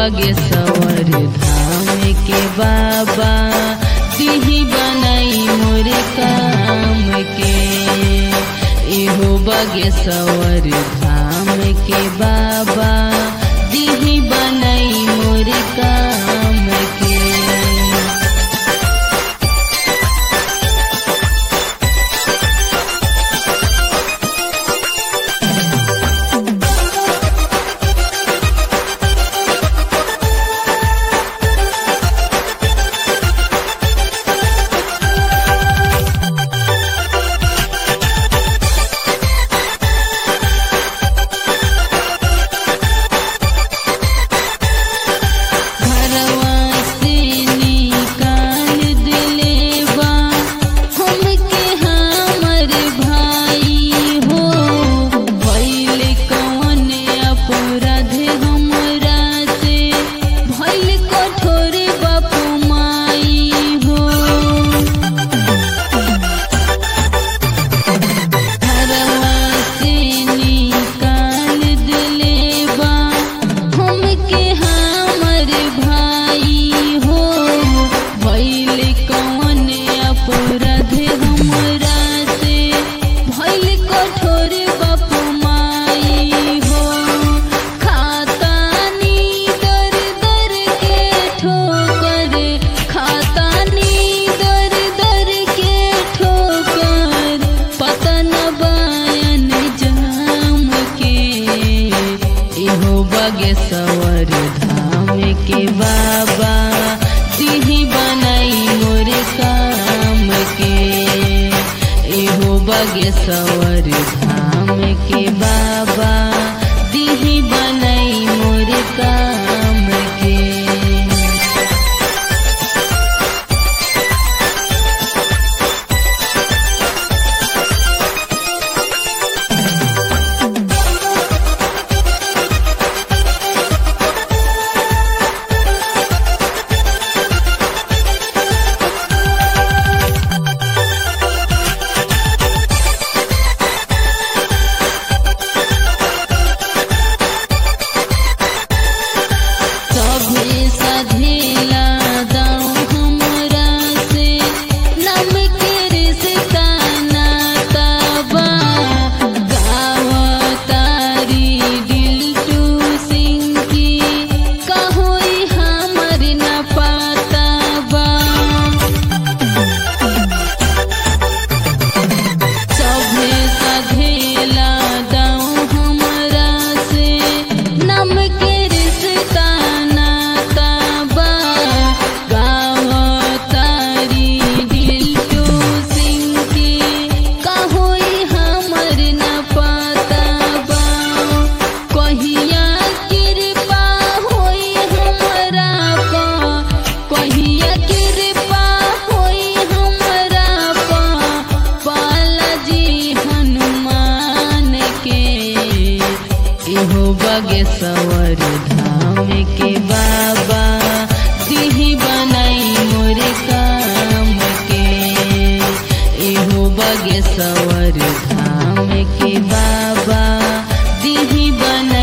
बागेश्वर धाम के बाबा दिही बनाई मोर काम के। एहो बागेश्वर धाम के बाबा दिही बनाई मोर काम के। बागेश्वर धाम के बाबा दिही बनाई मोर काम के। एहो बागेश्वर धाम के बाबा दिही बनाई मोर काम के। एहो बागेश्वर धाम के बाबा दिही बनाई मोर काम के। एहो बागेश्वर